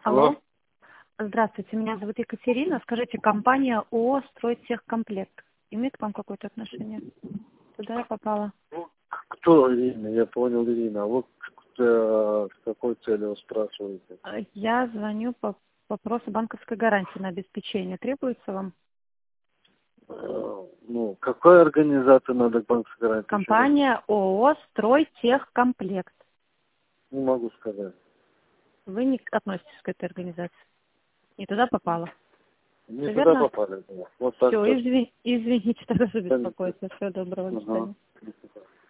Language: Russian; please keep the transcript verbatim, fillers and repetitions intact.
Алло. Алло. Здравствуйте, меня зовут Екатерина. Скажите, компания ООО «Стройтехкомплект» имеет к вам какое-то отношение? Туда я попала. Кто Ирина? Я понял, Ирина. А вы э, с какой целью спрашиваете? Я звоню по вопросу банковской гарантии на обеспечение. Требуется вам? Э, ну, какой организации надо к банковской гарантии? Компания ООО «Стройтехкомплект». Не могу сказать. Вы не относитесь к этой организации? Не туда попала? Не Всё туда верно? попали. Да. Вот так. Все, так. извини, извините, тогда за беспокойство. Всего доброго, до Ага. свидания.